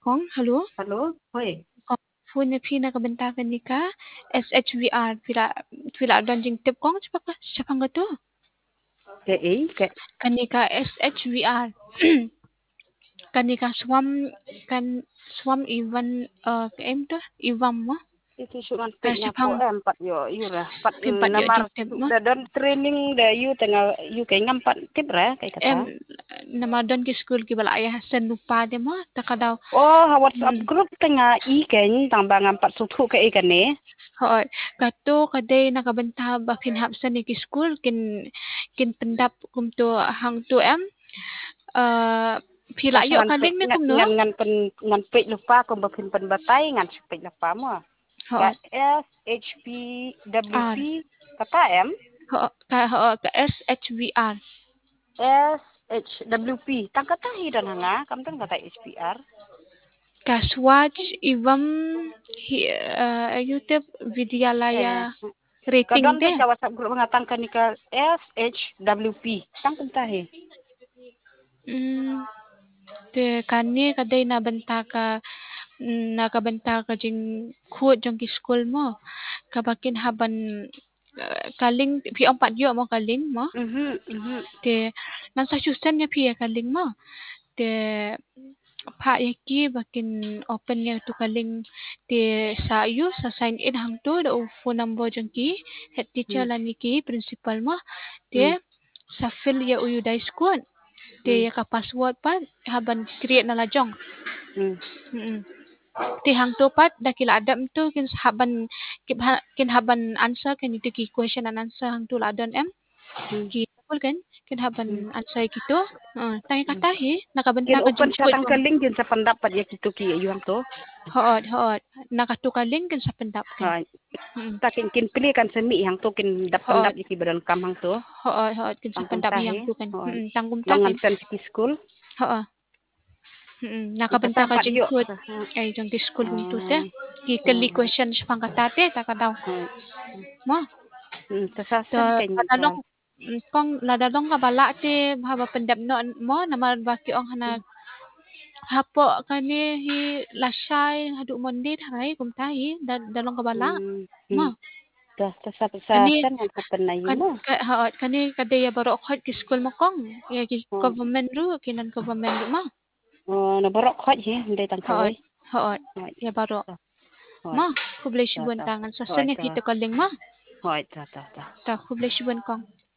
kong, halo? Halo, hoi. Kong, phone na phi nakabentakan ni ka? SHVR, pila don jing tip kong, siapa nga to? Kayak Kanika SHVR. Kanika swam Ivan, kaem to? Ivam mo? itu cuman pitnya Siapa po empat yo yura pat pimpat yo namar jing tip mo? da don training da you tengah you kayak ngampat tip ra kayak kata. Nama don ki school ki bala ayah sen lupa de mo, taka daw. Oh, WhatsApp group tengah ikan tambah ngampat suku kayak ikan ni. Hoy, kato kaday nakabanta bakin hapsan ni ki school kin pendap kumto hang to pila yo kaling ni kum no. Ngan pit lupa kung bapin batai ngan pit lupa mo. Ka Hoy, SHPWP R. kata em Ka SHVR. SHWP tang kata hidan hanga kam tang kata HPR. Ka Swatch Ivam YouTube Vidyalaya rating Kadang te. kita WhatsApp group mengatakan ni ke SHWP. Tang pentahe. Te kani kaday nakabanta ka jing khut jong ki school mo. Kabakin haban kaling pi empat yo mo kaling mo. Te Massachusetts niya pi kaling mo. Te pa yaki bakin open niya to kaling te sa sign in hang to da phone number jong ki head teacher lani ki principal mo. Te sa fill ya uyu dai school. Te ka password pa haban create na lajong. Ti hang to pat dakila adam to kin haban answer kan itu ki question and answer hang to ladon ki kan haban answer gitu tangi katahi nakabenta Kin ka open jing sa school tang jong kaling kin sa pendapat ya kitu ki yuang to. hood nakatukaling kan sa pendap kan Ha. Takin kin pilih kan semi yang to kin dap pendap hood iki badan kamang to. hood kan sa Tangkum pendap yang tahe. to kan tanggung Longan takin sen ki school. hood Sa nakabenta ka sampat jing yo. food ay jong di school kung to te ki kali question sa pangkatate takadaw mo Tasasan ta kanya ka. kadalong kong ladalong ka bala ti haba pendap no mo namar baki ong hana hapo kani hi lasay hadu monde tharai kum tahi dalong ka bala mo kani Tasasan yang happen na yun mo. kani kadaya baro khot ki school mo kong ya ki government ru kinan government ru mo Oh, nabarok khot he, hindi tang hood kaway. hood ya baro Hoy. mo kublay sibon tangan sa sanya kito kaling mo Hoy, ta. ta kublay sibon kong